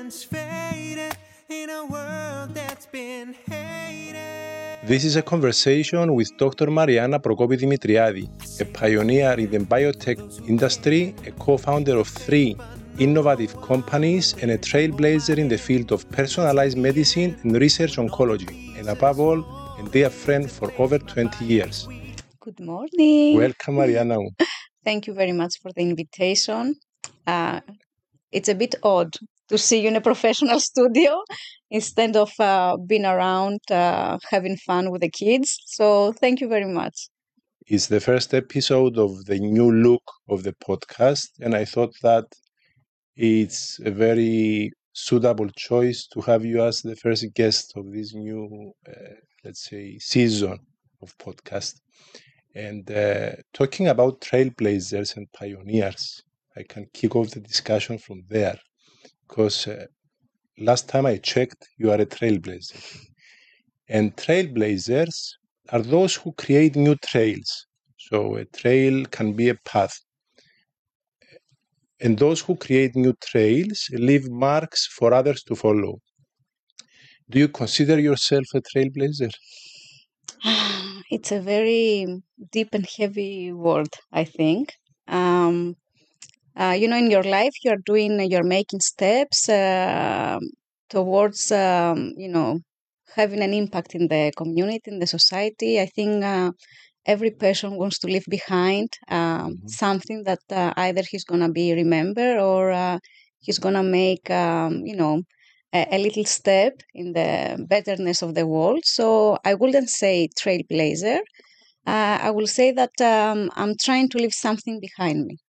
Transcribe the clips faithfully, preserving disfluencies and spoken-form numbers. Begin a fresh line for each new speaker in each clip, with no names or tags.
innocence faded in a world that's been hated.
This is a conversation with Doctor Mariana Prokopi-Dimitriadi, a pioneer in the biotech industry, a co-founder of three innovative companies, and a trailblazer in the field of personalized medicine and research oncology, and above all, a dear friend for over twenty years.
Good morning.
Welcome, Mariana.
Thank you very much for the invitation. Uh, it's a bit odd to see you in a professional studio instead of uh, being around uh, having fun with the kids. So thank you very much.
It's the first episode of the new look of the podcast, and I thought that it's a very suitable choice to have you as the first guest of this new, uh, let's say, season of podcast. And uh, talking about trailblazers and pioneers, I can kick off the discussion from there, because uh, last time I checked, you are a trailblazer. And trailblazers are those who create new trails. So a trail can be a path. And those who create new trails leave marks for others to follow. Do you consider yourself a trailblazer?
It's a very deep and heavy word, I think. Um, uh, you know, in your life, you're doing, you're making steps uh, towards, um, you know, having an impact in the community, in the society. I think uh, every person wants to leave behind um,
Mhm.
something that uh, either he's going to be remembered or uh, he's going to make, um, you know, a, a little step in the betterness of the world. So I wouldn't say trailblazer. Uh, I will say that um, I'm trying to leave something behind me.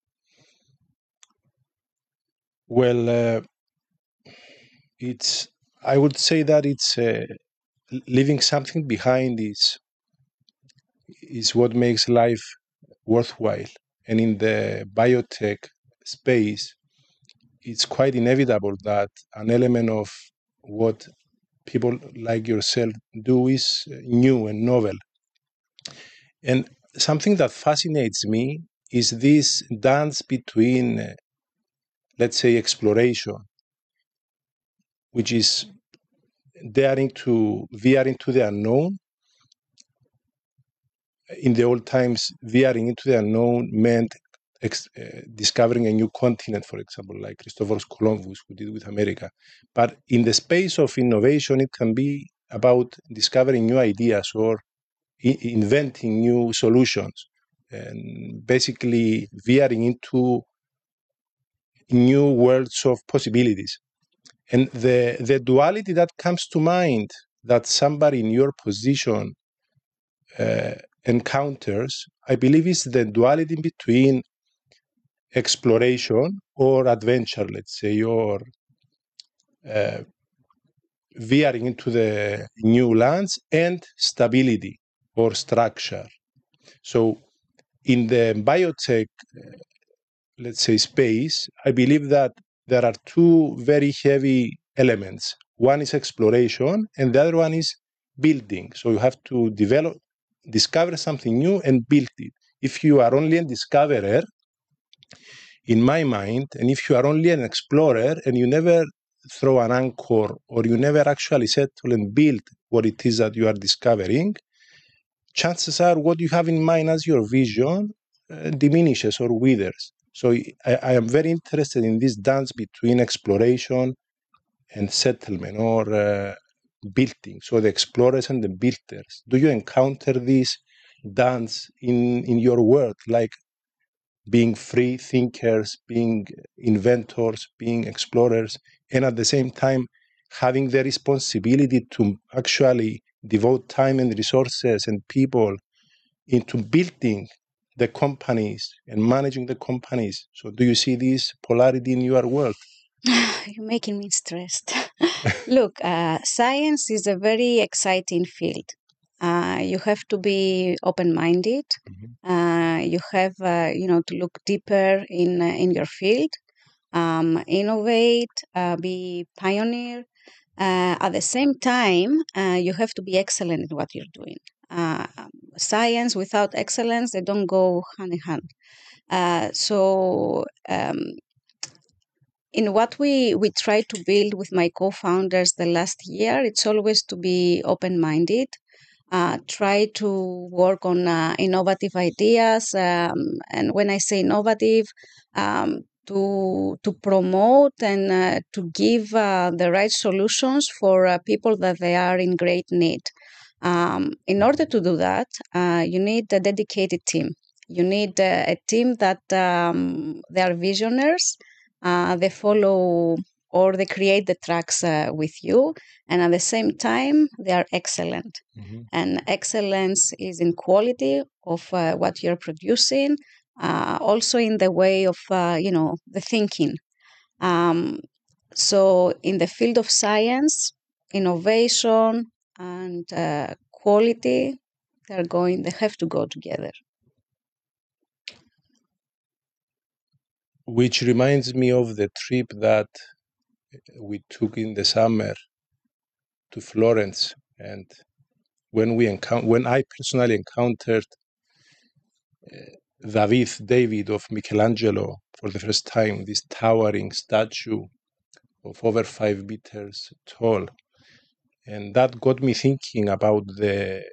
Well, uh, it's. I would say that it's uh, leaving something behind is is what makes life worthwhile. And in the biotech space, it's quite inevitable that an element of what people like yourself do is new and novel. And something that fascinates me is this dance between, uh, let's say, exploration, which is daring to veer into the unknown. In the old times, veering into the unknown meant ex- uh, discovering a new continent, for example, like Christopher Columbus, who did with America. But in the space of innovation, it can be about discovering new ideas or I- inventing new solutions, and basically veering into new worlds of possibilities. And the, the duality that comes to mind that somebody in your position uh, encounters, I believe, is the duality between exploration or adventure, let's say, or uh, veering into the new lands, and stability or structure. So in the biotech, uh, let's say, space, I believe that there are two very heavy elements. One is exploration, and the other one is building. So you have to develop, discover something new and build it. If you are only a discoverer, in my mind, and if you are only an explorer and you never throw an anchor or you never actually settle and build what it is that you are discovering, chances are what you have in mind as your vision uh, diminishes or withers. So I, I am very interested in this dance between exploration and settlement or uh, building. So the explorers and the builders. Do you encounter this dance in, in your work, like being free thinkers, being inventors, being explorers, and at the same time having the responsibility to actually devote time and resources and people into building the companies and managing the companies? So do you see this polarity in your work?
You're making me stressed. Look, uh, science is a very exciting field. Uh, you have to be open-minded.
Mm-hmm.
Uh, you have, uh, you know, to look deeper in uh, in your field, um, innovate, uh, be pioneer. Uh, at the same time, uh, you have to be excellent in what you're doing. Uh, science without excellence, they don't go hand in hand. Uh, so um, in what we, we try to build with my co-founders the last year, it's always to be open-minded, uh, try to work on uh, innovative ideas. Um, and when I say innovative, um, to to promote and uh, to give uh, the right solutions for uh, people that they are in great need. Um, in order to do that, uh, you need a dedicated team. You need uh, a team that um, they are visionaries. Uh, they follow or they create the tracks uh, with you, and at the same time, they are excellent.
Mm-hmm.
And excellence is in quality of uh, what you're producing, uh, also in the way of uh, you know the thinking. Um, so in the field of science, innovation and uh, quality, they're going. They have to go together.
Which reminds me of the trip that we took in the summer to Florence, and when we encounter, when I personally encountered uh, David, David of Michelangelo for the first time, this towering statue of over five meters tall, and that got me thinking about the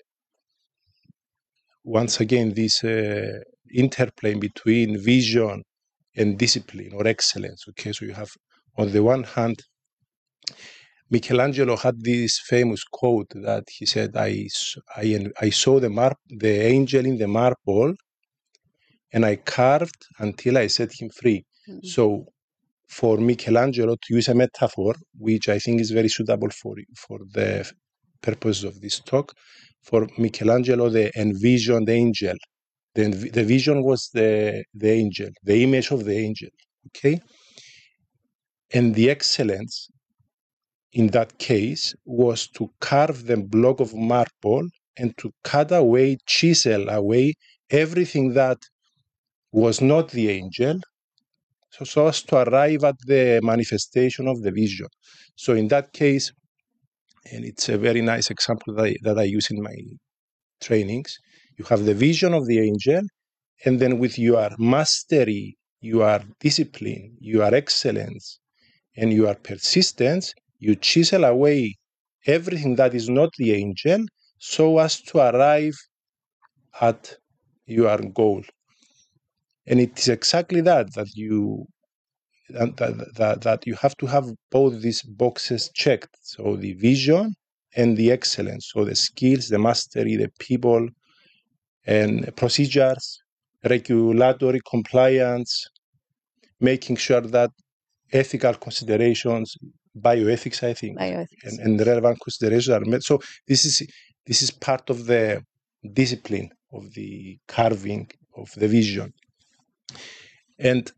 once again this uh, interplay between vision and discipline or excellence. Okay, so you have on the one hand, Michelangelo had this famous quote that he said, I, I, I saw the, mar- the angel in the marble and I carved until I set him free. Mm-hmm. So for Michelangelo, to use a metaphor, which I think is very suitable for, for the purpose of this talk, for Michelangelo, the envisioned angel. The, the vision was the, the angel, the image of the angel, okay? And the excellence in that case was to carve the block of marble and to cut away, chisel away everything that was not the angel, so, so as to arrive at the manifestation of the vision. So in that case, and it's a very nice example that I, that I use in my trainings, you have the vision of the angel, and then with your mastery, your discipline, your excellence, and your persistence, you chisel away everything that is not the angel so as to arrive at your goal. And it is exactly that, that you that, that, that you have to have both these boxes checked. So the vision and the excellence. So the skills, the mastery, the people, and procedures, regulatory compliance, making sure that ethical considerations, bioethics, I think,
Bioethics.
and, and relevant considerations are met. So this is this is part of the discipline of the carving of the vision. And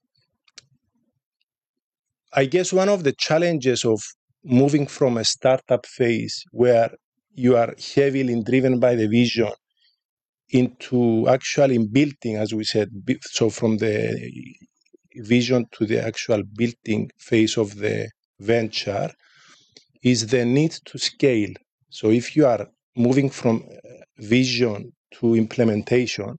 I guess one of the challenges of moving from a startup phase where you are heavily driven by the vision into actually building, as we said, so from the vision to the actual building phase of the venture is the need to scale. So if you are moving from vision to implementation,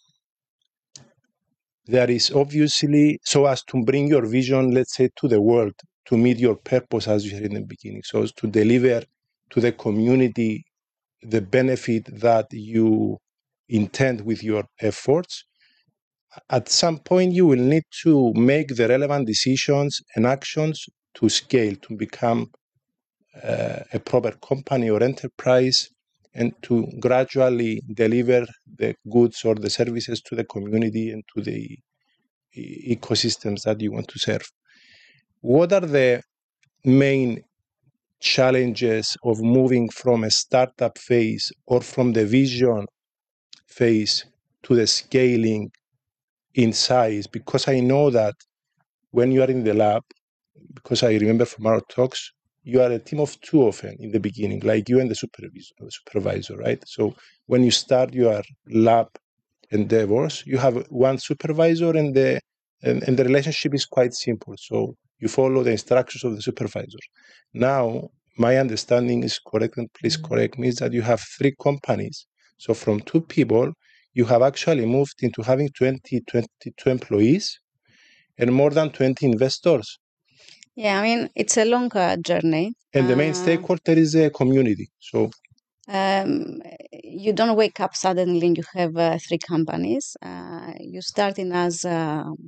there is obviously, so as to bring your vision, let's say, to the world, to meet your purpose, as you said in the beginning, so as to deliver to the community the benefit that you intend with your efforts. At some point, you will need to make the relevant decisions and actions to scale, to become uh, a proper company or enterprise, and to gradually deliver the goods or the services to the community and to the e- ecosystems that you want to serve. What are the main challenges of moving from a startup phase or from the vision phase to the scaling in size? Because I know that when you are in the lab, because I remember from our talks, you are a team of two often in the beginning, like you and the supervisor, supervisor, right? So when you start your lab endeavors, you have one supervisor and the and, and the relationship is quite simple. So you follow the instructions of the supervisor. Now, my understanding is correct, and please correct me, is that you have three companies. So from two people, you have actually moved into having twenty, twenty-two employees and more than twenty investors.
Yeah, I mean, it's a long uh, journey.
And the main
Uh,
stakeholder is a community. So
um, you don't wake up suddenly and you have uh, three companies. Uh, you starting as a,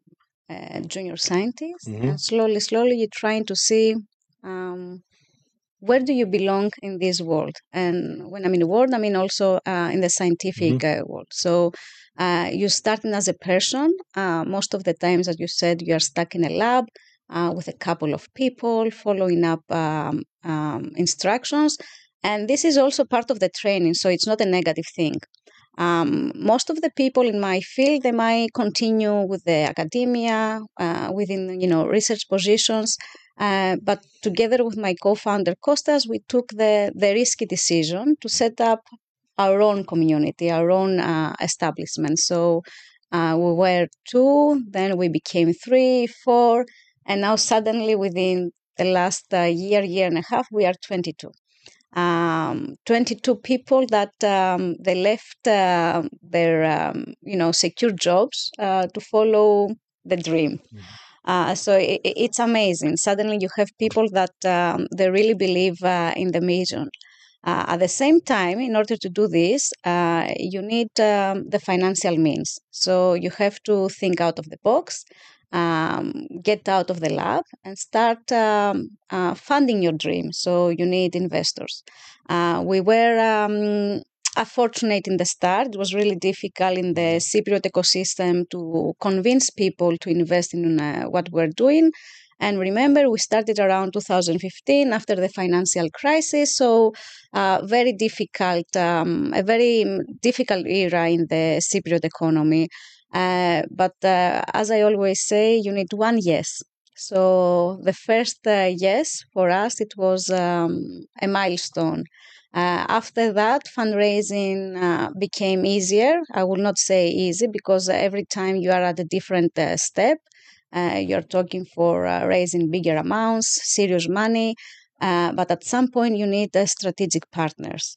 a junior scientist,
Mhm.
and slowly, slowly, you're trying to see um, where do you belong in this world. And when I mean world, I mean also uh, in the scientific
Mhm.
uh, world. So uh, you starting as a person. Uh, most of the times, as you said, you are stuck in a lab uh, with a couple of people following up um, um, instructions. And this is also part of the training, so it's not a negative thing. Um, most of the people in my field, they might continue with the academia, uh, within you know research positions. Uh, but together with my co-founder Kostas, we took the the risky decision to set up our own community, our own uh, establishment. So uh, we were two, then we became three, four, and now suddenly within the last uh, year, year and a half, we are twenty-two. Um, twenty-two people that um, they left uh, their um, you know secure jobs uh, to follow the dream. Uh, so it, it's amazing. Suddenly you have people that um, they really believe uh, in the mission. Uh, at the same time, in order to do this, uh, you need um, the financial means. So you have to think out of the box, um, get out of the lab, and start um, uh, funding your dream. So you need investors. Uh, we were um, unfortunate in the start. It was really difficult in the Cypriot ecosystem to convince people to invest in uh, what we're doing. And remember, we started around two thousand fifteen after the financial crisis. So uh, very difficult, um, a very difficult era in the Cypriot economy. Uh, but uh, as I always say, you need one yes. So the first uh, yes for us, it was um, a milestone. Uh, after that, fundraising uh, became easier. I will not say easy because every time you are at a different uh, step, uh, you're talking for uh, raising bigger amounts, serious money. Uh, but at some point, you need uh, strategic partners.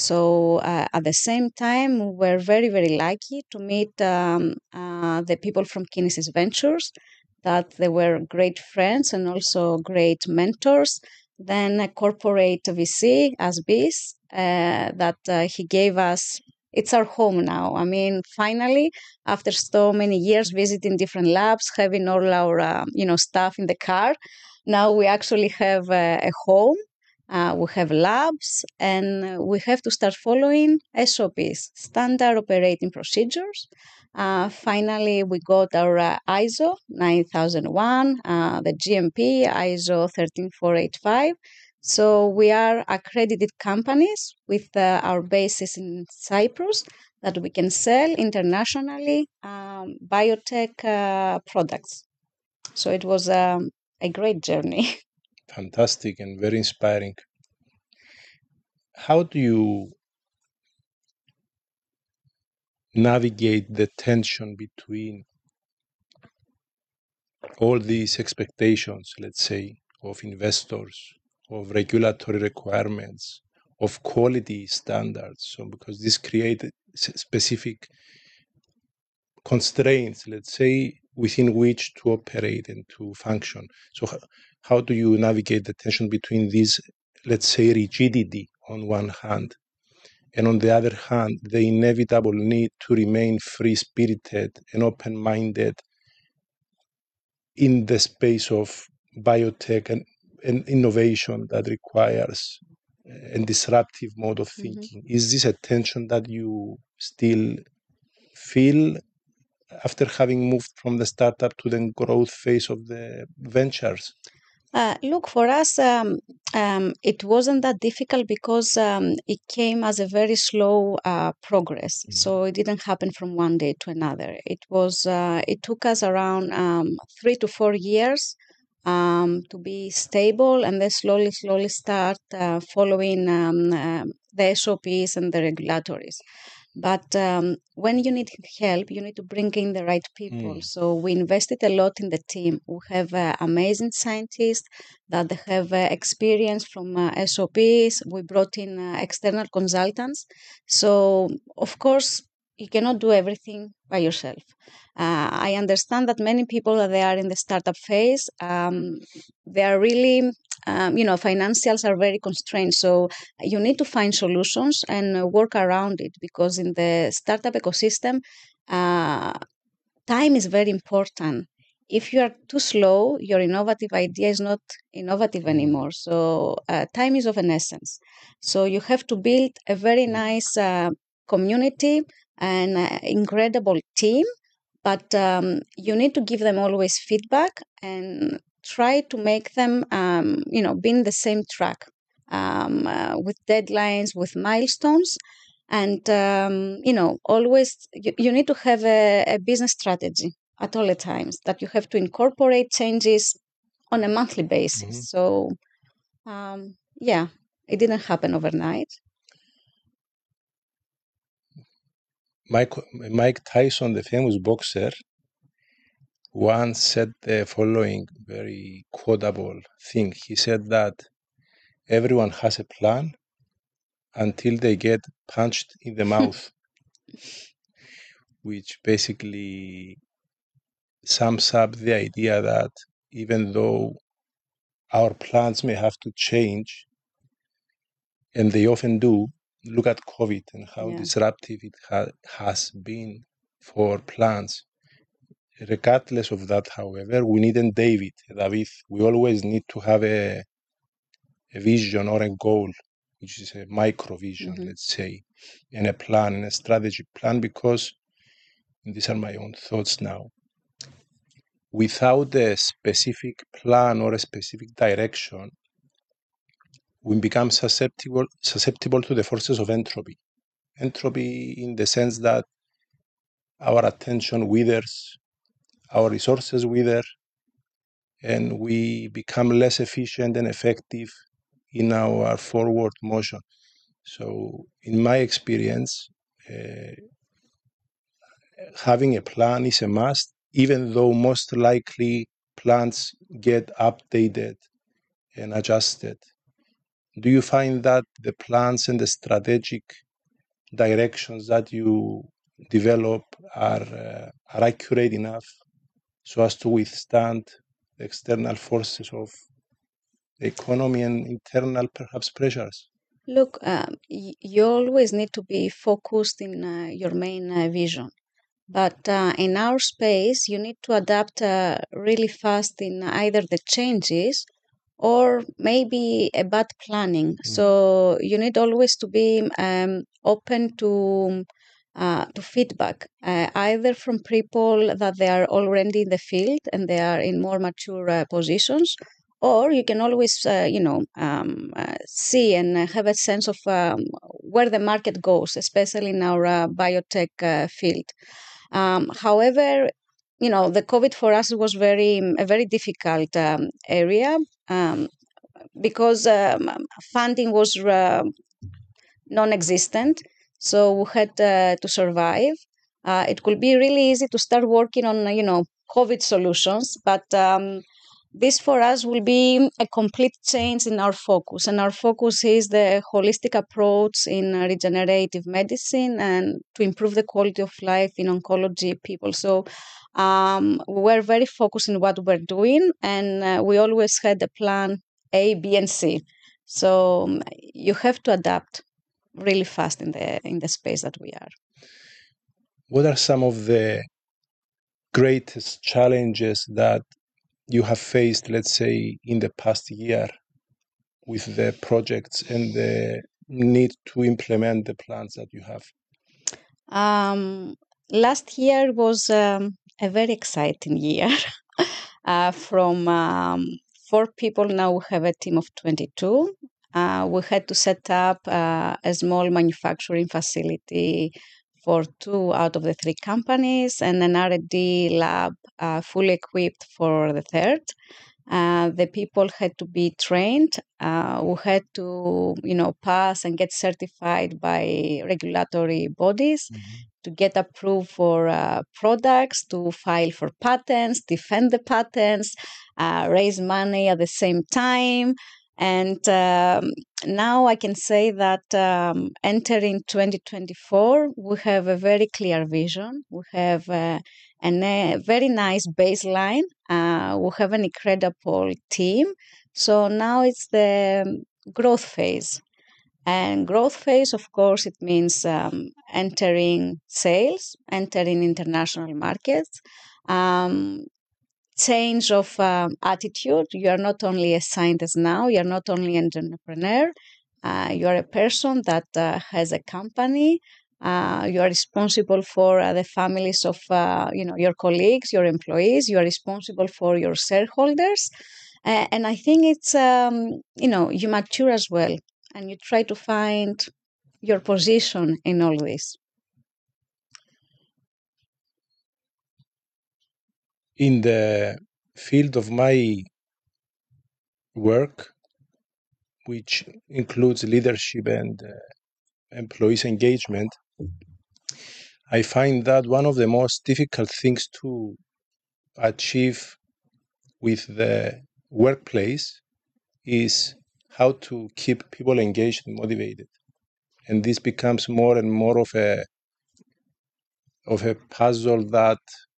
So uh, at the same time, we're very, very lucky to meet um, uh, the people from Kinesis Ventures, that they were great friends and also great mentors. Then a corporate V C, Asbis, uh, that uh, he gave us. It's our home now. I mean, finally, after so many years visiting different labs, having all our uh, you know stuff in the car, now we actually have a, a home. Uh, we have labs, and we have to start following S O Ps, standard operating procedures. Uh, finally, we got our uh, I S O nine thousand one, uh, the G M P I S O one three four eight five. So we are accredited companies with uh, our bases in Cyprus that we can sell internationally um, biotech uh, products. So it was um, a great journey.
Fantastic and very inspiring. How do you navigate the tension between all these expectations, let's say, of investors, of regulatory requirements, of quality standards? So, because this creates specific constraints, let's say, within which to operate and to function. So, how do you navigate the tension between these, let's say, rigidity on one hand, and on the other hand, the inevitable need to remain free-spirited and open-minded in the space of biotech and, and innovation that requires a disruptive mode of thinking? Mm-hmm. Is this a tension that you still feel after having moved from the startup to the growth phase of the ventures?
Uh, look, for us, um, um, it wasn't that difficult because um, it came as a very slow uh, progress. Mm-hmm. So it didn't happen from one day to another. It was. Uh, it took us around um, three to four years um, to be stable, and then slowly, slowly start uh, following um, uh, the S O Ps and the regulatories. But um, when you need help, you need to bring in the right people. Mm. So we invested a lot in the team. We have uh, amazing scientists that have uh, experience from uh, S O Ps. We brought in uh, external consultants. So, of course, you cannot do everything by yourself. Uh, I understand that many people that they are in the startup phase, um, they are really, um, you know, financials are very constrained. So you need to find solutions and uh, work around it, because in the startup ecosystem, uh, time is very important. If you are too slow, your innovative idea is not innovative anymore. So uh, time is of an essence. So you have to build a very nice uh, community and uh, incredible team, but um, you need to give them always feedback and try to make them, um, you know, be in the same track, um, uh, with deadlines, with milestones. And, um, you know, always you, you need to have a, a business strategy at all the times, that you have to incorporate changes on a monthly basis.
Mhm.
So, um, yeah, it didn't happen overnight.
Mike, Mike Tyson, the famous boxer, once said the following very quotable thing. He said that everyone has a plan until they get punched in the mouth, which basically sums up the idea that even though our plans may have to change, and they often do, look at COVID and how
Yeah.
disruptive it ha- has been for plans. Regardless of that, however, we needn't David, David, we always need to have a, a vision or a goal, which is a micro vision,
Mhm.
let's say, and a plan, and a strategic plan, because, and these are my own thoughts now, without a specific plan or a specific direction, we become susceptible susceptible to the forces of entropy. Entropy in the sense that our attention withers, our resources wither, and we become less efficient and effective in our forward motion. So, in my experience, uh, having a plan is a must, even though most likely plans get updated and adjusted. Do you find that the plans and the strategic directions that you develop are, uh, are accurate enough so as to withstand the external forces of the economy and internal, perhaps, pressures?
Look, um, y- you always need to be focused in uh, your main uh, vision. But uh, in our space, you need to adapt uh, really fast in either the changes or maybe a bad planning.
Mm.
So you need always to be um, open to uh, to feedback, uh, either from people that they are already in the field and they are in more mature uh, positions, or you can always, uh, you know, um, uh, see and uh, have a sense of um, where the market goes, especially in our uh, biotech uh, field. Um, however, you know, the COVID for us was very a very difficult um, area, um, because um, funding was uh, non-existent, so we had uh, to survive. Uh, it could be really easy to start working on, you know, COVID solutions, but um, this for us will be a complete change in our focus, and our focus is the holistic approach in uh, regenerative medicine and to improve the quality of life in oncology people. So um, we're very focused in what we're doing, and uh, we always had a plan A, B, and C. So um, you have to adapt really fast in the in the space that we are.
What are some of the greatest challenges that you have faced, let's say, in the past year with the projects and the need to implement the plans that you have?
Um, last year was um, a very exciting year. uh, from um, four people, now we have a team of twenty-two. Uh, we had to set up uh, a small manufacturing facility for two out of the three companies and an R and D lab uh, fully equipped for the third. Uh, the people had to be trained. Uh, we had to, you know, pass and get certified by regulatory bodies to get approved for uh, products, to file for patents, defend the patents, uh, raise money at the same time. And um, now I can say that um, entering twenty twenty-four, we have a very clear vision. We have uh, an, a very nice baseline. Uh, we have an incredible team. So now it's the growth phase. And growth phase, of course, it means um, entering sales, entering international markets, um, change of um, attitude. You are not only a scientist now, you are not only an entrepreneur, uh, you are a person that uh, has a company. Uh, you are responsible for uh, the families of uh, you know your colleagues, your employees. You are responsible for your shareholders, uh, and I think it's um, you know you mature as well, and you try to find your position in all this.
In the field of my work, which includes leadership and uh, employees engagement, I find that one of the most difficult things to achieve with the workplace is how to keep people engaged and motivated. And this becomes more and more of a of a puzzle that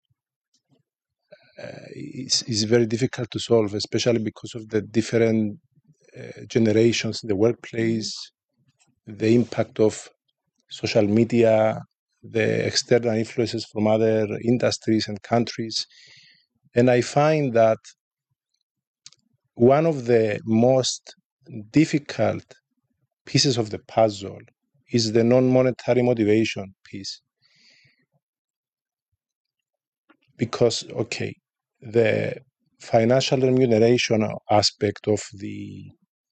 uh, is, is very difficult to solve, especially because of the different uh, generations in the workplace, the impact of social media, the external influences from other industries and countries. And I find that one of the most difficult pieces of the puzzle is the non-monetary motivation piece. Because, okay, the financial remuneration aspect of the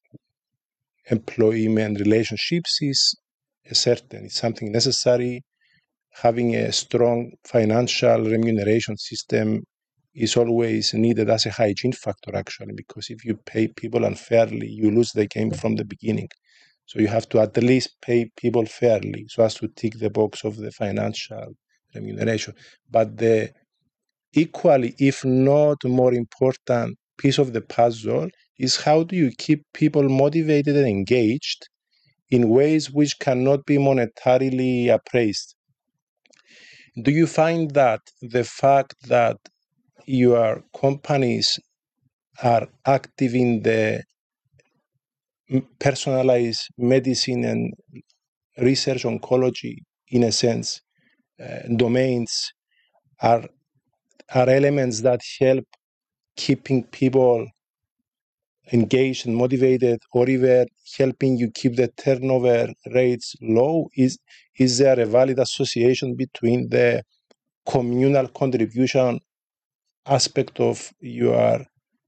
employment relationships is certain. It's something necessary. Having a strong financial remuneration system is always needed as a hygiene factor, actually, because if you pay people unfairly, you lose the game from the beginning. So you have to at least pay people fairly so as to tick the box of the financial remuneration. But the equally, if not more important piece of the puzzle is how do you keep people motivated and engaged in ways which cannot be monetarily appraised? Do you find that the fact that your companies are active in the personalized medicine and research oncology, in a sense, uh, domains are are elements that help keeping people engaged and motivated, or even helping you keep the turnover rates low? Is is there a valid association between the communal contribution aspect of your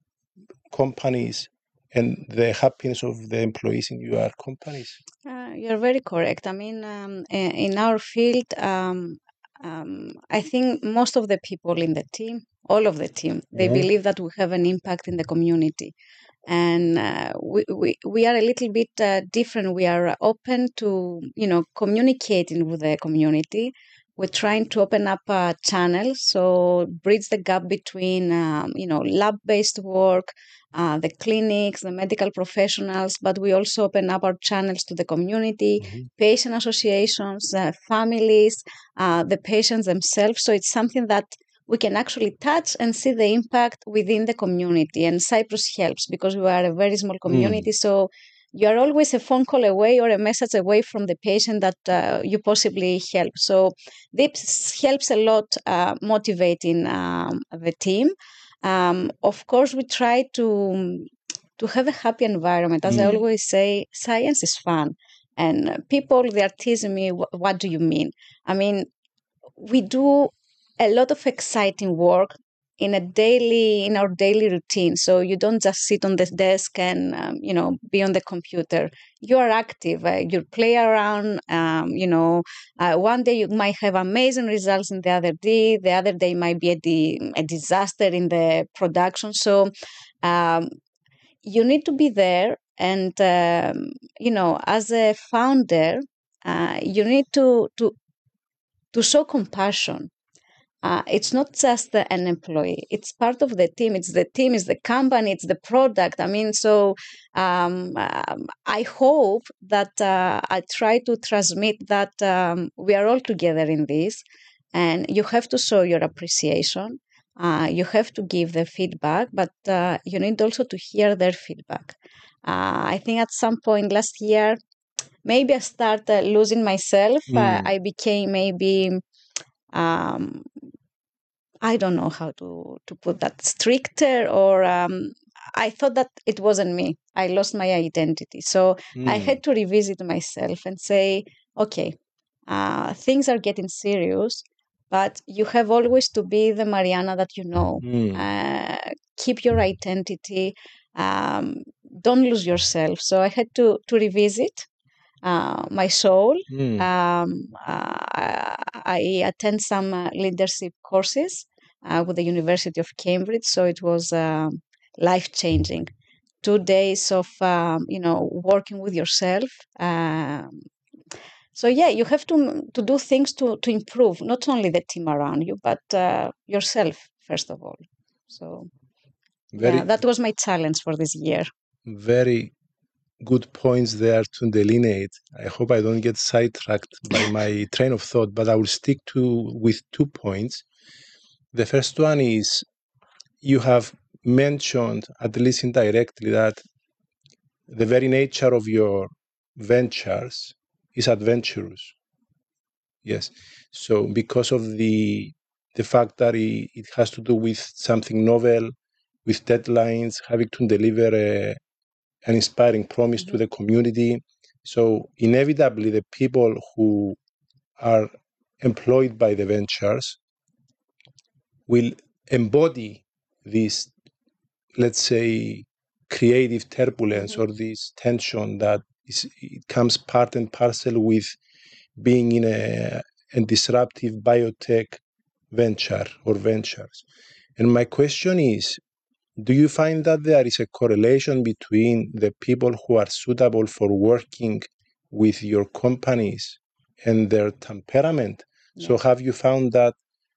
companies and the happiness of the employees in your companies?
Uh, you're very correct. I mean, um, i- in our field, um, um, I think most of the people in the team, all of the team, they
Mhm.
believe that we have an impact in the community. And uh, we, we, we are a little bit uh, different. We are open to, you know, communicating with the community. We're trying to open up a channel, so bridge the gap between, um, you know, lab-based work, uh, the clinics, the medical professionals, but we also open up our channels to the community,
Mhm.
patient associations, uh, families, uh, the patients themselves. So it's something that we can actually touch and see the impact within the community. And Cyprus helps because we are a very small community.
Mm.
So you are always a phone call away or a message away from the patient that uh, you possibly help. So this helps a lot uh, motivating um, the team. Um, of course, we try to to have a happy environment. As I
Mm.
always say, science is fun. And uh, people, they are teasing me, "Wh- what do you mean?" I mean, we do a lot of exciting work in a daily in our daily routine. So you don't just sit on the desk and um, you know be on the computer. You are active. Uh, you play around. Um, you know, uh, one day you might have amazing results, and the other day, the other day might be a, di- a disaster in the production. So um, you need to be there, and um, you know, as a founder, uh, you need to to to show compassion uh, it's not just uh, an employee. It's part of the team. It's the team, it's the company, it's the product. I mean, so um, um, I hope that uh, I try to transmit that um, we are all together in this, and you have to show your appreciation. Uh, you have to give the feedback, but uh, you need also to hear their feedback. Uh, I think at some point last year, maybe I started losing myself.
Mm.
Uh, I became maybe, um, I don't know how to, to put that, stricter, or um, I thought that it wasn't me. I lost my identity. So I
Mm.
had to revisit myself and say, okay, uh, things are getting serious, but you have always to be the Mariana that you know.
Mm.
Uh, keep your identity. Um, don't lose yourself. So I had to, to revisit uh, my soul.
Mm.
Um, uh, I attend some uh, leadership courses uh, with the University of Cambridge, so it was uh, life changing. Two days of um, you know working with yourself. Um, so yeah, you have to to do things to to improve not only the team around you, but uh, yourself first of all. So
Very,
yeah, that was my challenge for this year.
very good points there to delineate. I hope I don't get sidetracked by my train of thought, but I will stick to with two points. The first one is you have mentioned, at least indirectly, that the very nature of your ventures is adventurous. Yes. So because of the the fact that it, it has to do with something novel, with deadlines, having to deliver a, an inspiring promise
Mm-hmm.
to the community. So inevitably, the people who are employed by the ventures will embody this, let's say, creative turbulence
Mm-hmm.
or this tension that is, it comes part and parcel with being in a, a disruptive biotech venture or ventures. And my question is, do you find that there is a correlation between the people who are suitable for working with your companies and their temperament? So
Yes.
have you found that,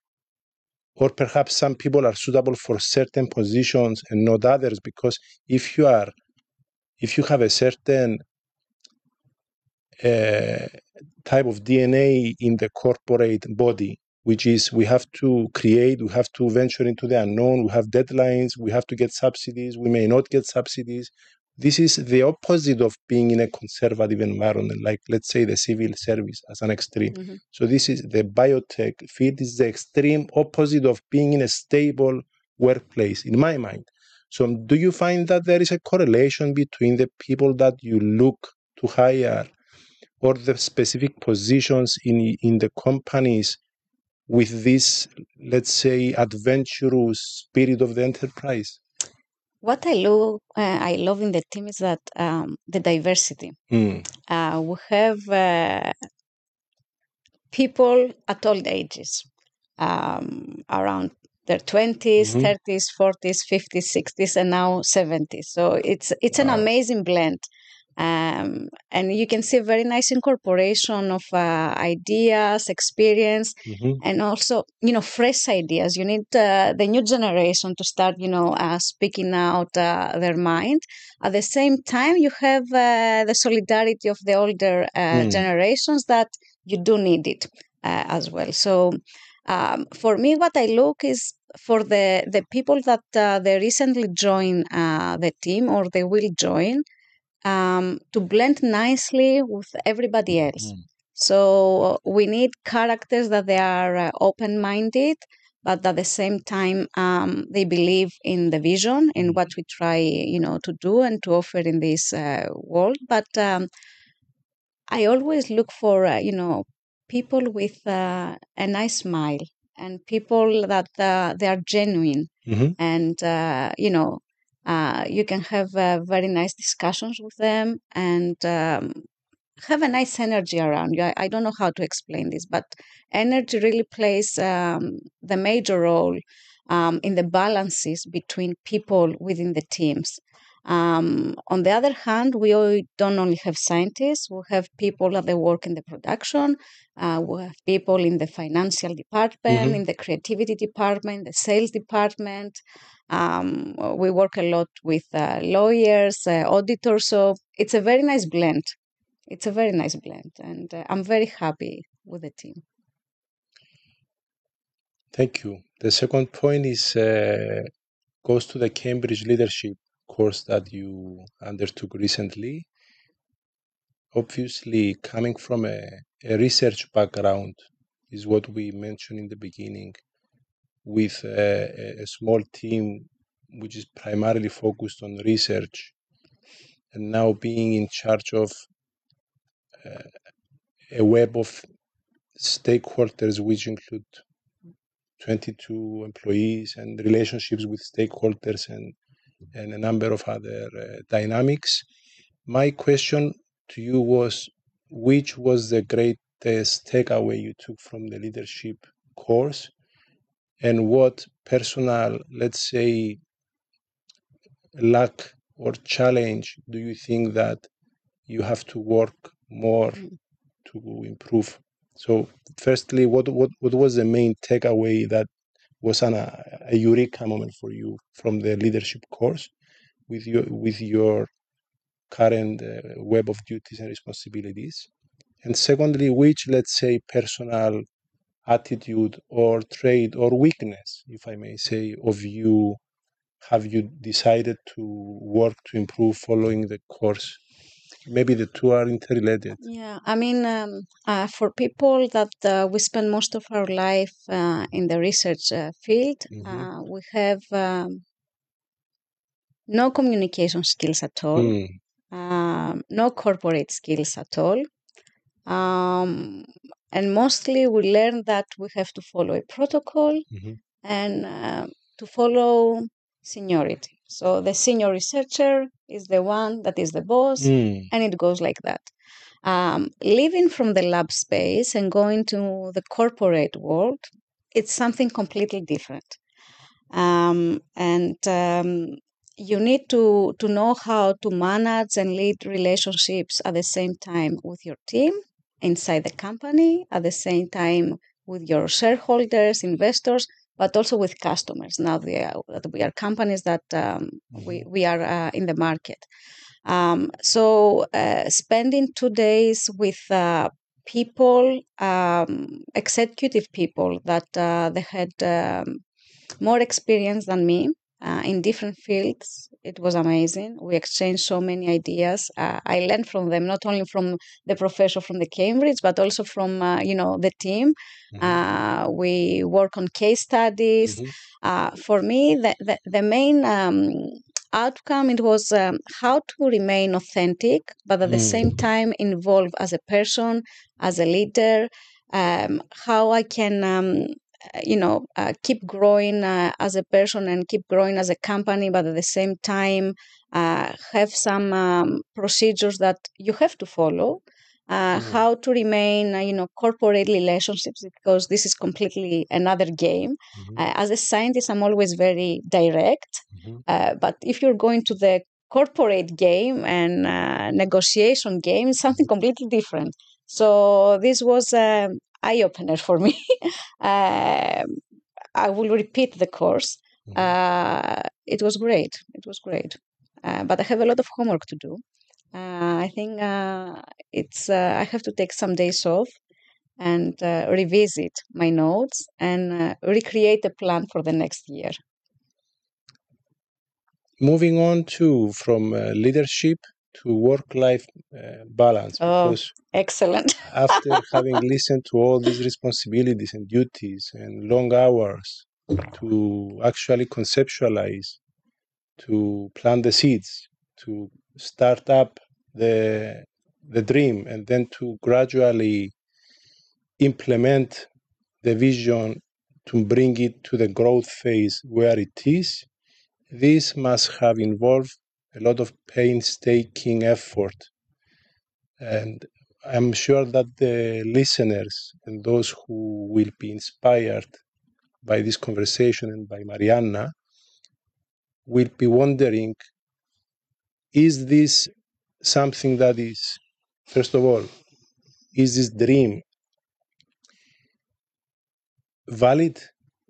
or perhaps some people are suitable for certain positions and not others? Because if you are, if you have a certain uh, type of D N A in the corporate body, which is we have to create, we have to venture into the unknown, we have deadlines, we have to get subsidies, we may not get subsidies. This is the opposite of being in a conservative environment, like let's say the civil service as an extreme.
Mm-hmm.
So this is the biotech field is the extreme opposite of being in a stable workplace, in my mind. So do you find that there is a correlation between the people that you look to hire or the specific positions in in the companies with this, let's say, adventurous spirit of the enterprise?
What I love, uh, I love in the team is that um, the diversity.
Mm.
Uh, we have uh, people at all ages, um, around their twenties,
Mhm.
thirties, forties, fifties, sixties, and now seventies. So it's it's an
Wow.
amazing blend. Um, and you can see a very nice incorporation of uh, ideas, experience,
Mhm.
and also, you know, fresh ideas. You need uh, the new generation to start, you know, uh, speaking out uh, their mind. At the same time, you have uh, the solidarity of the older uh,
Mm.
generations that you do need it uh, as well. So um, for me, what I look is for the, the people that uh, they recently join uh, the team or they will join, um, to blend nicely with everybody else.
Mm.
So we need characters that they are uh, open-minded, but at the same time um, they believe in the vision, in what we try, you know, to do and to offer in this uh, world. But um, I always look for, uh, you know, people with uh, a nice smile and people that uh, they are genuine,
Mhm.
and uh, you know, uh, you can have uh, very nice discussions with them and um, have a nice energy around you. I, I don't know how to explain this, but energy really plays um, the major role um, in the balances between people within the teams. Um, on the other hand, we all don't only have scientists, we have people that they work in the production, uh, we have people in the financial department,
Mhm.
in the creativity department, the sales department. Um, we work a lot with uh, lawyers, uh, auditors, so it's a very nice blend. It's a very nice blend, and uh, I'm very happy with the team.
Thank you. The second point is uh, goes to the Cambridge Leadership course that you undertook recently. Obviously, coming from a, a research background is what we mentioned in the beginning, with a, a small team which is primarily focused on research, and now being in charge of uh, a web of stakeholders which include twenty-two employees and relationships with stakeholders and, and a number of other uh, dynamics. My question to you was, which was the greatest takeaway you took from the leadership course, and what personal, let's say, lack or challenge do you think that you have to work more
Mm.
to improve? So firstly, what what, what was the main takeaway that was an, a, a eureka moment for you from the leadership course with your with your current uh, web of duties and responsibilities? And secondly, which, let's say, personal attitude or trait or weakness, if I may say, of you have you decided to work to improve following the course? Maybe the two are interrelated.
Yeah, I mean, um, uh, for people that uh, we spend most of our life uh, in the research uh, field,
Mhm.
uh, we have um, no communication skills at all,
Mm.
um, no corporate skills at all. Um, and mostly we learn that we have to follow a protocol
Mhm.
and uh, to follow seniority. So the senior researcher is the one that is the boss,
Mm.
and it goes like that. Um, leaving from the lab space and going to the corporate world, it's something completely different. Um, and um, you need to, to know how to manage and lead relationships at the same time with your team inside the company, at the same time with your shareholders, investors, but also with customers. Now they are, that we are companies that um, we, we are uh, in the market. Um, so uh, spending two days with uh, people, um, executive people that uh, they had um, more experience than me uh, in different fields. It was amazing. We exchanged so many ideas. Uh, I learned from them, not only from the professor from the Cambridge, but also from uh, you know the team.
Mhm.
Uh, we work on case studies.
Mhm.
Uh, for me, the the, the main um, outcome it was um, how to remain authentic, but at the
Mm.
same time involve as a person, as a leader. Um, how I can um, you know uh, keep growing uh, as a person and keep growing as a company, but at the same time uh, have some um, procedures that you have to follow. Uh,
Mm.
how to remain uh, you know corporate relationships, because this is completely another game.
Mhm.
Uh, as a scientist, I'm always very direct,
Mhm.
uh, but if you're going to the corporate game and uh, negotiation game, it's something completely different. So this was an eye opener for me. um, I will repeat the course.
Mhm.
Uh, it was great. It was great. Uh, but I have a lot of homework to do. Uh, I think uh, it's. Uh, I have to take some days off and uh, revisit my notes and uh, recreate a plan for the next year.
Moving on to from uh, leadership to work-life uh, balance,
Oh,
because
excellent.
after having listened to all these responsibilities and duties and long hours to actually conceptualize, to plant the seeds, to start up the the dream, and then to gradually implement the vision to bring it to the growth phase where it is, this must have involved a lot of painstaking effort. And I'm sure that the listeners and those who will be inspired by this conversation and by Marianna will be wondering is this something that is, first of all, is this dream valid?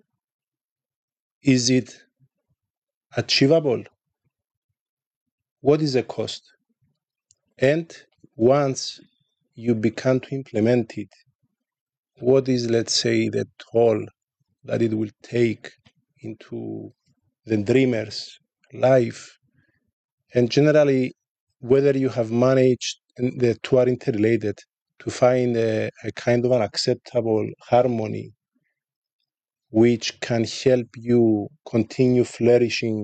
Is it achievable? What is the cost? And once you begin to implement it, what is, let's say, the toll that it will take into the dreamer's life? And generally, whether you have managed, and the two are interrelated, to find a, a kind of an acceptable harmony which can help you continue flourishing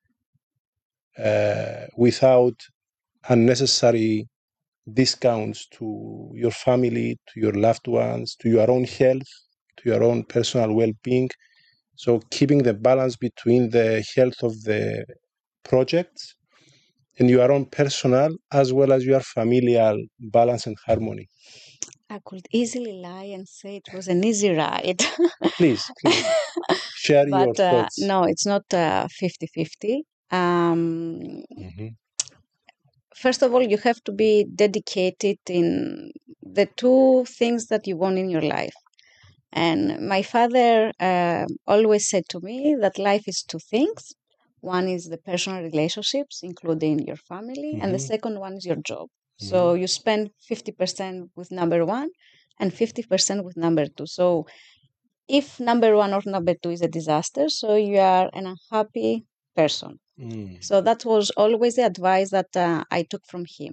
uh, without unnecessary discounts to your family, to your loved ones, to your own health, to your own personal well-being. So keeping the balance between the health of the projects and your own personal as well as your familial balance and harmony.
I could easily lie and say it was an easy ride.
Please, please share your
But uh,
thoughts.
no, it's not uh, fifty-fifty. Um,
Mhm.
First of all, you have to be dedicated in the two things that you want in your life. And my father uh, always said to me that life is two things. One is the personal relationships, including your family, and the
Mhm.
second one is your job. So you spend fifty percent with number one and fifty percent with number two. So if number one or number two is a disaster, so you are an unhappy person.
Mm.
So that was always the advice that uh, I took from him.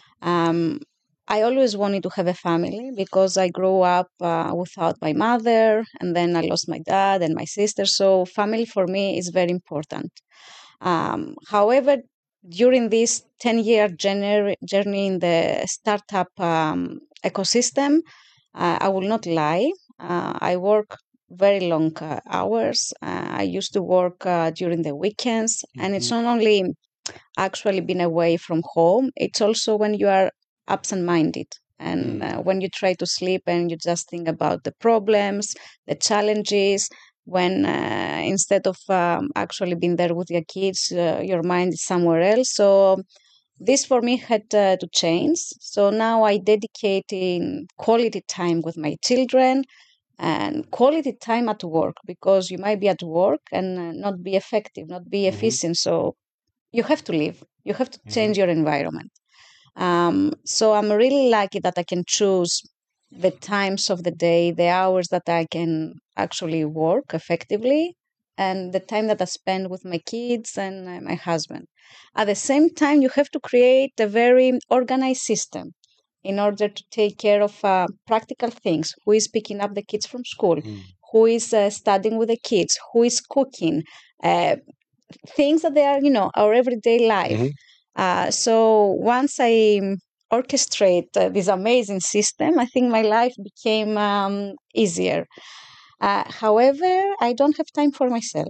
Um, I always wanted to have a family because I grew up uh, without my mother, and then I lost my dad and my sister. So family for me is very important. Um, however, during this ten-year journey, journey in the startup um, ecosystem, uh, I will not lie. Uh, I work very long uh, hours. Uh, I used to work uh, during the weekends, and it's not only actually being away from home, it's also when you are absent-minded and uh, when you try to sleep and you just think about the problems, the challenges, when uh, instead of um, actually being there with your kids, uh, your mind is somewhere else. So this for me had uh, to change. So now I dedicate in quality time with my children and quality time at work, because you might be at work and uh, not be effective, not be efficient. So you have to live. You have to change your environment. Um, so I'm really lucky that I can choose the times of the day, the hours that I can actually work effectively, and the time that I spend with my kids and uh, my husband. At the same time, you have to create a very organized system in order to take care of uh, practical things. Who is picking up the kids from school? Who is uh, studying with the kids? Who is cooking? Uh, things that they are, you know, our everyday life.
Mhm.
Uh, so once I orchestrate uh, this amazing system, I think my life became um, easier. Uh, however, I don't have time for myself.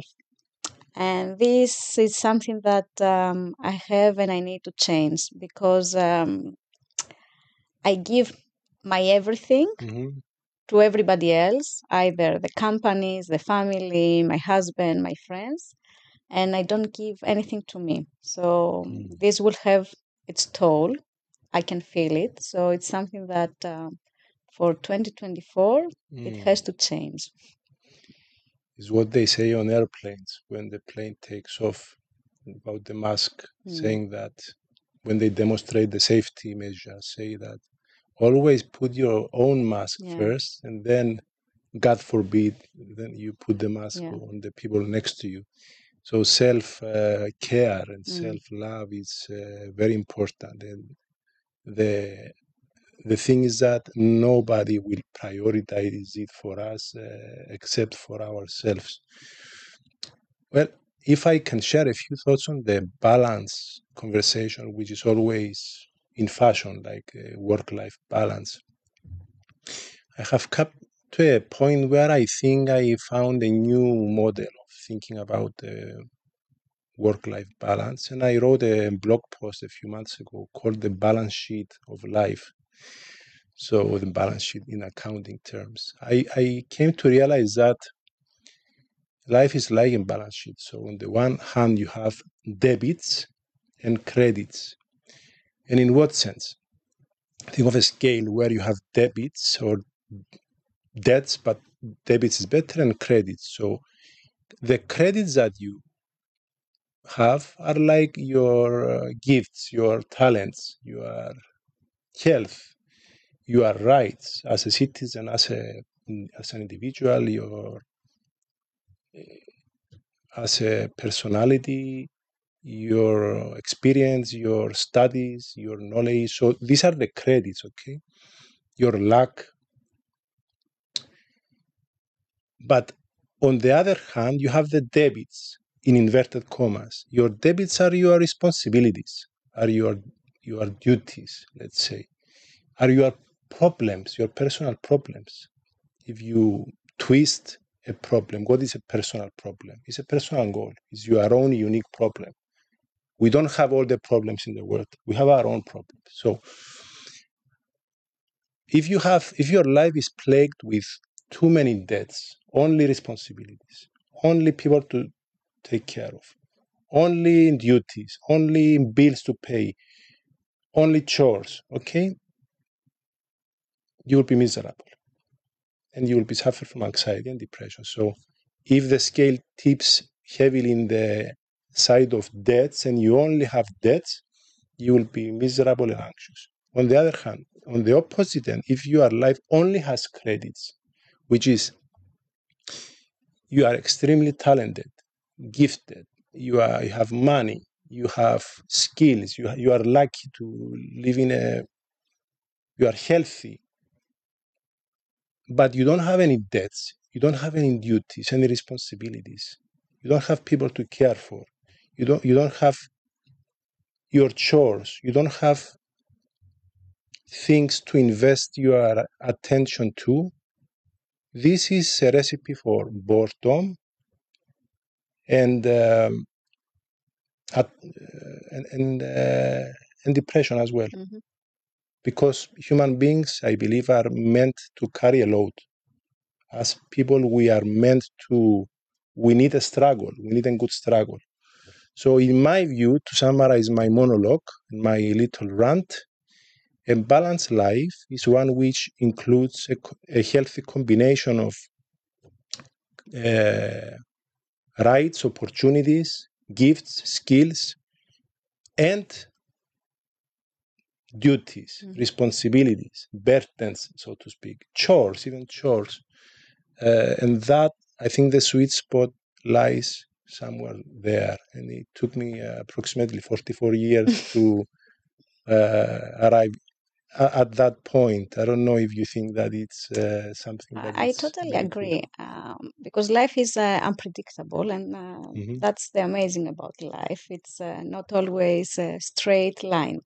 And this is something that um, I have and I need to change, because um, I give my everything
Mhm.
to everybody else, either the companies, the family, my husband, my friends, and I don't give anything to me. So
Mm.
this will have its toll. I can feel it. So it's something that um, for twenty twenty-four, it
Mm.
has to change.
Is what they say on airplanes when the plane takes off about the mask,
Mm.
saying that when they demonstrate the safety measures, say that always put your own mask
Yeah.
first, and then, God forbid, then you put the mask
Yeah.
on the people next to you. So self uh, care and
Mm.
self love is uh, very important, and the the thing is that nobody will prioritize it for us uh, except for ourselves. Well, if I can share a few thoughts on the balance conversation, which is always in fashion, like uh, work-life balance, I have come to a point where I think I found a new model of thinking about uh, work-life balance, and I wrote a blog post a few months ago called "The Balance Sheet of Life." So the balance sheet in accounting terms. I, I came to realize that life is like a balance sheet. So on the one hand, you have debits, and credits. And in what sense? Think of a scale where you have debits or debts, but debits is better, and credits. So the credits that you have are like your uh, gifts, your talents, your health, your rights as a citizen, as a as an individual, your as a personality, your experience, your studies, your knowledge. So these are the credits, okay? Your luck. But on the other hand, you have the debits in inverted commas. Your debits are your responsibilities, are your your duties, let's say, are your problems, your personal problems. If you twist a problem, what is a personal problem? It's a personal goal. It's your own unique problem. We don't have all the problems in the world. We have our own problems. So if you have, if your life is plagued with too many debts, only responsibilities, only people to take care of, only duties, only bills to pay, only chores, okay, you will be miserable and you will be suffering from anxiety and depression. So if the scale tips heavily in the side of debts and you only have debts, you will be miserable and anxious. On the other hand, on the opposite end, if your life only has credits, which is you are extremely talented, gifted, you are you have money, you have skills, you you are lucky to live in a, you are healthy, but you don't have any debts, you don't have any duties, any responsibilities, you don't have people to care for, you don't you don't have your chores, you don't have things to invest your attention to. This is a recipe for boredom and um, at, uh, and and, uh, and depression as well.
Mm-hmm.
Because human beings, I believe, are meant to carry a load. As people, we are meant to, we need a struggle, we need a good struggle. So in my view, to summarize my monologue, my little rant, a balanced life is one which includes a, a healthy combination of uh, rights, opportunities, gifts, skills, and duties,
Mhm.
responsibilities, burdens, so to speak, chores, even chores. Uh, and that, I think the sweet spot lies somewhere there. And it took me uh, approximately forty-four years to uh, arrive a- at that point. I don't know if you think that it's uh, something that
I I
is
totally
very
agree um, because life is uh, unpredictable, and uh,
good. hmm
that's the amazing about life. It's uh, not always a straight line.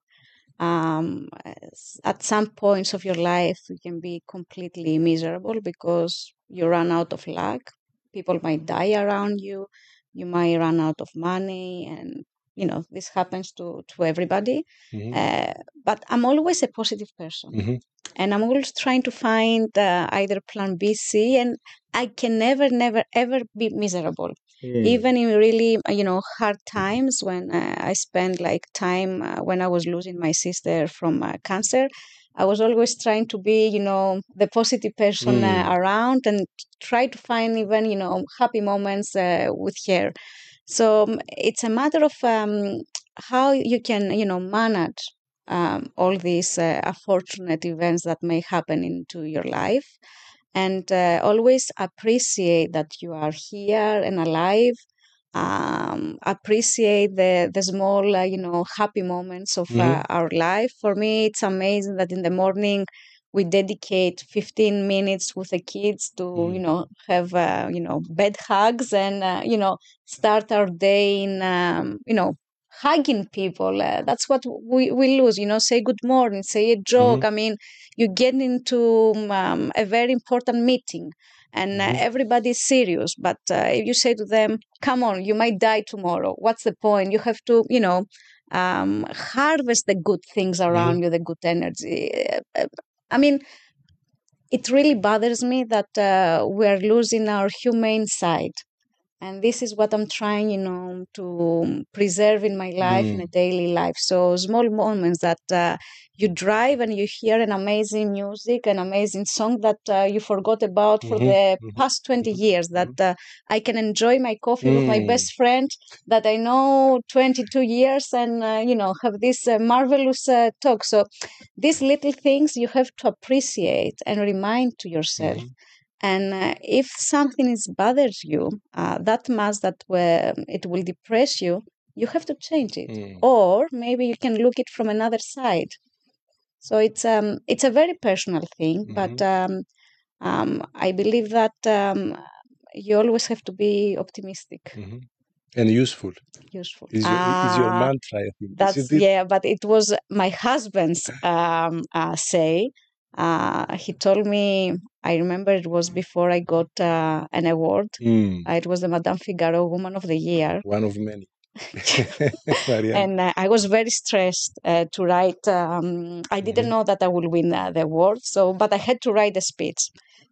Um, s- at some points of your life, you can be completely miserable because you run out of luck. People might die around you. You might run out of money, and you know this happens to to everybody.
hmm
Uh, but I'm always a positive person,
hmm
and I'm always trying to find uh, either plan B, C, and I can never, never, ever be miserable. Even in really, uh, you know, hard times when uh, I spent like time uh, when I was losing my sister from uh, cancer, I was always trying to be, you know, the positive person uh,
Mm.
around and try to find even, you know, happy moments uh, with her. So um, it's a matter of um, how you can, you know, manage um, all these uh, unfortunate events that may happen into your life, and uh, always appreciate that you are here and alive. Um, appreciate the the small, uh, you know, happy moments of uh,
hmm
our life. For me, it's amazing that in the morning we dedicate fifteen minutes with the kids to, you
Mm.
know, have, uh, you know, bed hugs and, uh, you know, start our day in, um, you know, hugging people. Uh, that's what we, we lose, you know, say good morning, say a
hmm
joke. I mean, you get into um, a very important meeting and uh,
hmm
everybody's serious. But uh, if you say to them, come on, you might die tomorrow, what's the point? You have to, you know, um, harvest the good things
hmm
around you, the good energy. Uh, I mean, it really bothers me that uh, we're losing our humane side. And this is what I'm trying, you know, to preserve in my life,
Mm.
in a daily life. So small moments that uh, you drive and you hear an amazing music, an amazing song that uh, you forgot about for
Mhm,
the
mhm,
past twenty
mhm,
years, that uh, I can enjoy my coffee with my
Mm.
best friend that I know twenty-two years and, uh, you know, have this uh, marvelous uh, talk. So these little things you have to appreciate and remind to yourself.
Mhm.
And uh, if something is bothers you uh, that much that where it will depress you, you have to change it,
Mm.
or maybe you can look it from another side. So it's um it's a very personal thing, but
Mhm.
um, um, I believe that um, you always have to be optimistic,
Mhm. And useful
useful.
is your is your
Ah,
mantra, I think.
that's
Isn't it?
yeah, but it was my husband's um, uh, say. Uh, he told me. I remember it was before I got uh, an award.
Mm.
Uh, it was the Madame Figaro Woman of the Year,
One of many. Marianne.
and uh, I was very stressed uh, to write. Um, I didn't
Mhm.
know that I would win uh, the award, so but I had to write a speech.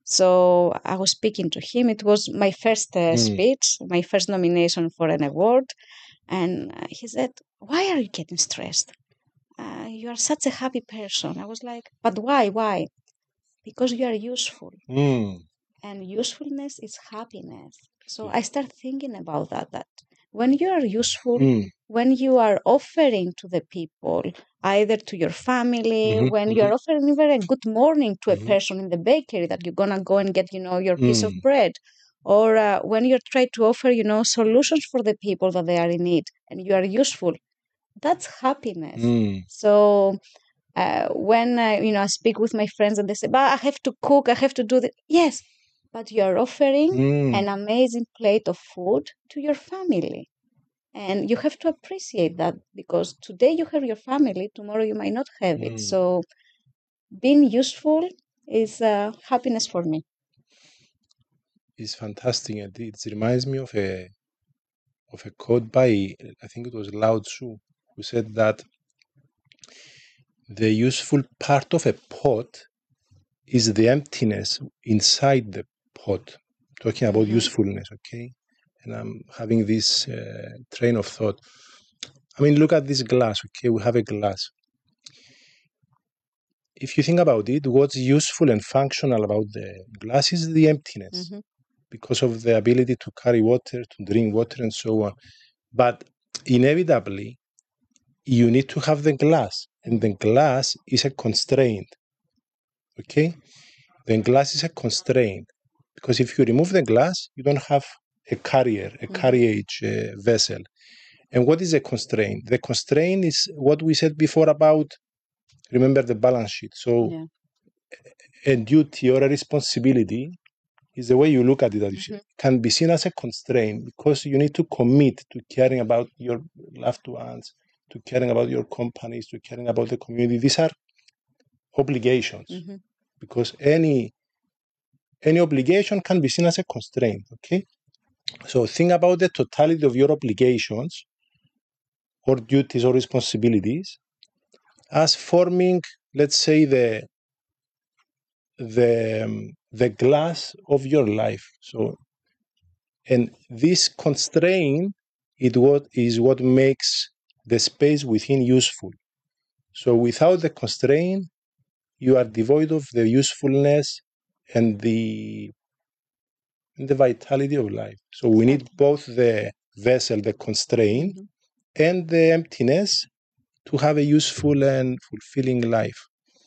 So I was speaking to him. It was my first uh,
Mm.
speech, my first nomination for an award, and uh, he said, "Why are you getting stressed? Uh, you are such a happy person." I was like, "But why? Why?" Because you are useful,
Mm.
and usefulness is happiness. So I start thinking about that. That when you are useful,
Mm.
when you are offering to the people, either to your family,
Mhm,
when you are
mhm,
offering even a good morning to a
mhm.
person in the bakery that you're gonna go and get, you know, your piece of
Mm.
bread, or uh, when you try to offer, you know, solutions for the people that they are in need, and you are useful, that's happiness.
Mm.
So uh, when uh, you know I speak with my friends and they say, "But I have to cook, I have to do that." Yes, but you are offering
Mm.
an amazing plate of food to your family, and you have to appreciate that because today you have your family, tomorrow you might not have it.
Mm.
So being useful is uh, happiness for me.
It's fantastic, and it reminds me of a of a quote by, I think it was Lao Tzu, who said that the useful part of a pot is the emptiness inside the pot. Talking about
Mhm.
usefulness, okay? And I'm having this uh, train of thought. I mean, look at this glass, okay? We have a glass. If you think about it, what's useful and functional about the glass is the emptiness
Mhm.
because of the ability to carry water, to drink water, and so on. But inevitably, you need to have the glass, and the glass is a constraint. Okay? The glass is a constraint because if you remove the glass, you don't have a carrier, a
Mhm.
carriage uh, vessel. And what is a constraint? The constraint is what we said before about, remember the balance sheet. So
Yeah.
a duty or a responsibility is the way you look at it, that
Mhm.
can be seen as a constraint because you need to commit to caring about your loved ones, to caring about your companies, to caring about the community. These are obligations
Mhm.
because any any obligation can be seen as a constraint. Okay, so think about the totality of your obligations or duties or responsibilities as forming, let's say, the the um, the glass of your life. So, and this constraint it what is what makes the space within useful. So without the constraint, you are devoid of the usefulness and the and the vitality of life. So we need
Exactly.
both the vessel, the constraint,
Mhm.
and the emptiness to have a useful and fulfilling life.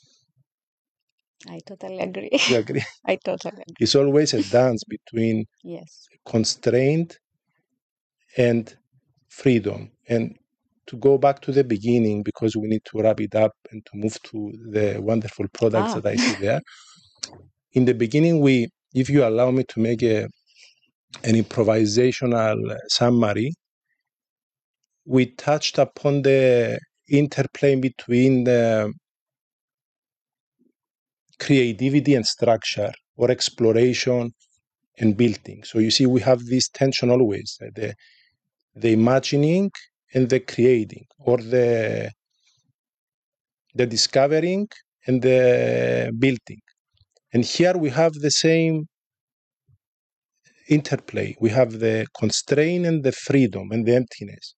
I totally agree.
You agree?
I totally agree.
It's always a dance between
Yes.
constraint and freedom. And to go back to the beginning, because we need to wrap it up and to move to the wonderful products
Ah.
that I see there. In the beginning, we, if you allow me to make a, an improvisational summary, we touched upon the interplay between the creativity and structure, or exploration and building. So you see, we have this tension always, uh, the the imagining and the creating, or the the discovering and the building. And here we have the same interplay. We have the constraint and the freedom and the emptiness.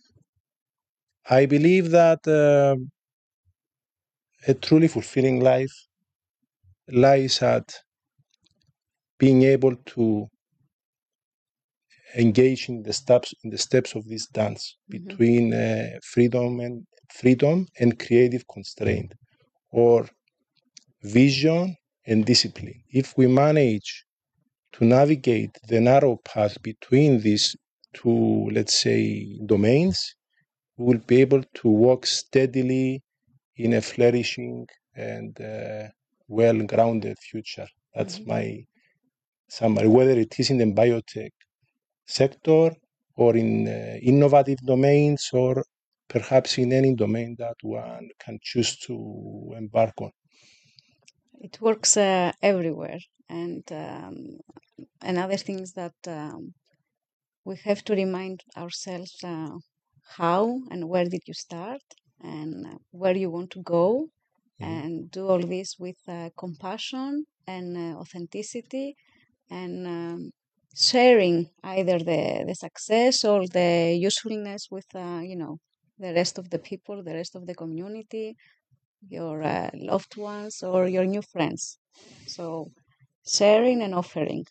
I believe that uh, a truly fulfilling life lies at being able to engage in the steps in the steps of this dance
Mm-hmm.
between uh, freedom and freedom and creative constraint, or vision and discipline. If we manage to navigate the narrow path between these two, let's say, domains, we will be able to walk steadily in a flourishing and uh, well-grounded future. That's
Mm-hmm.
my summary, whether it is in the biotech sector or in uh, innovative domains, or perhaps in any domain that one can choose to embark on.
It works uh, everywhere. And um, another thing is that um, we have to remind ourselves uh, how and where did you start and uh, where you want to go,
Mhm.
and do all this with uh, compassion and uh, authenticity, and um, sharing either the, the success or the usefulness with uh, you know the rest of the people, the rest of the community, your uh, loved ones or your new friends. So sharing and offering.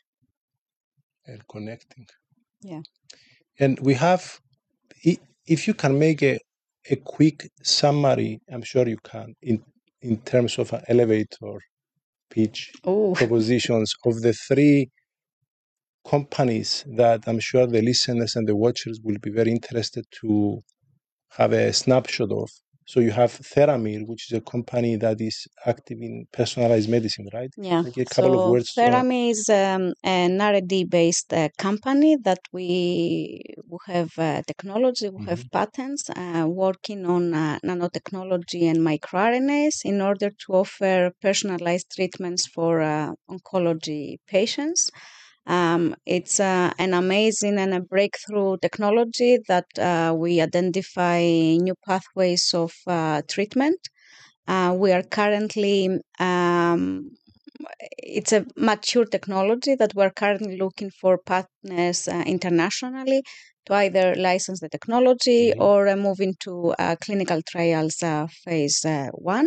And connecting.
Yeah.
And we have, i- if you can make a, a quick summary, I'm sure you can, in, in terms of an elevator pitch
Oh,
propositions of the three companies that I'm sure the listeners and the watchers will be very interested to have a snapshot of. So you have Theramir, which is a company that is active in personalized medicine, right?
yeah.
Like a couple of
So
words. on-
Therami is um, an R and D-based uh, company that we, we have uh, technology, we have
Mhm.
patents uh, working on uh, nanotechnology and microRNAs in order to offer personalized treatments for uh, oncology patients. Um, it's uh, an amazing and a breakthrough technology that uh, we identify new pathways of uh, treatment. Uh, we are currently, um, it's a mature technology that we're currently looking for partners uh, internationally to either license the technology
Mhm.
or uh, move into uh, clinical trials uh, phase uh, one.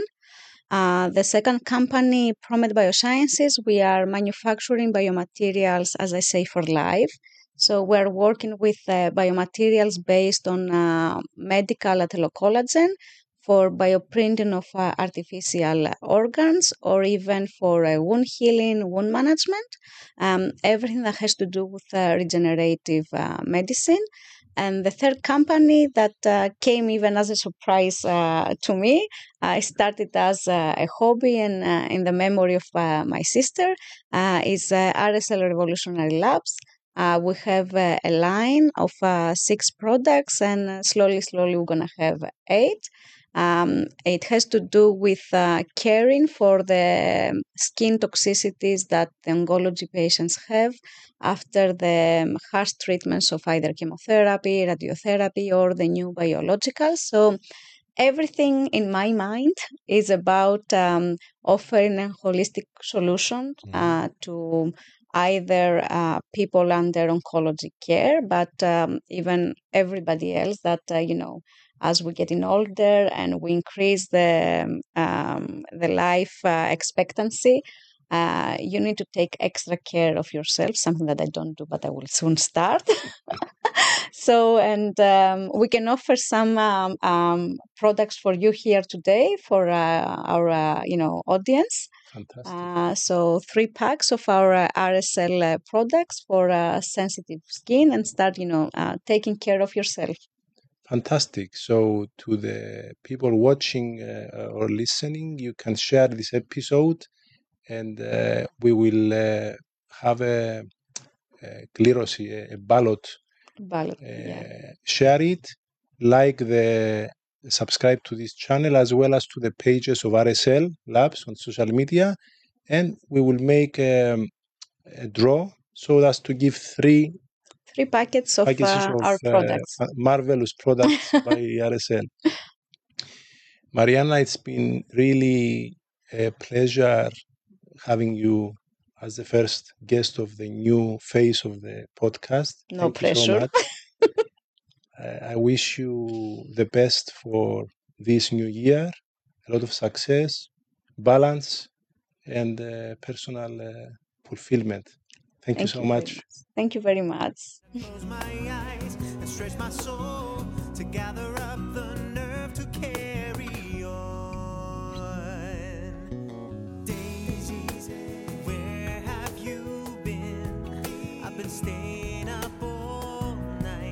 Uh, the second company, Promed Biosciences, we are manufacturing biomaterials, as I say, for life. So we're working with uh, biomaterials based on uh, medical atelocollagen for bioprinting of uh, artificial organs, or even for uh, wound healing, wound management, um, everything that has to do with uh, regenerative uh, medicine. And the third company that uh, came even as a surprise uh, to me, I started as uh, a hobby and uh, in the memory of uh, my sister, uh, is uh, R S L Revolutionary Labs. Uh, we have uh, a line of uh, six products, and uh, slowly, slowly, we're going to have eight. Um, it has to do with uh, caring for the skin toxicities that the oncology patients have after the harsh treatments of either chemotherapy, radiotherapy, or the new biologicals. So everything in my mind is about um, offering a holistic solution uh, to either uh, people under oncology care, but um, even everybody else that, uh, you know, as we're getting older and we increase the, um, the life uh, expectancy, uh, you need to take extra care of yourself, something that I don't do, but I will soon start. So, and um, we can offer some um, um, products for you here today for uh, our, uh, you know, audience.
Fantastic.
Uh, so three packs of our uh, R S L uh, products for uh, sensitive skin, and start, you know, uh, taking care of yourself.
Fantastic. So to the people watching uh, or listening, you can share this episode, and uh, we will uh, have a, a κλήρωση, a, a ballot.
Ballot,
Uh,
yeah.
Share it, like the subscribe to this channel, as well as to the pages of R S L Labs on social media, and we will make um, a draw so as to give three
Three packets of
packages
uh,
of
our
uh,
products.
marvelous products by R S L. Mariana, it's been really a pleasure having you as the first guest of the new phase of the podcast.
No
Thank
pressure.
you so much. uh, I wish you the best for this new year, a lot of success, balance, and uh, personal uh, fulfillment. Thank, Thank you so you much.
much. Thank you very much.
Close my eyes and stretch my soul to gather up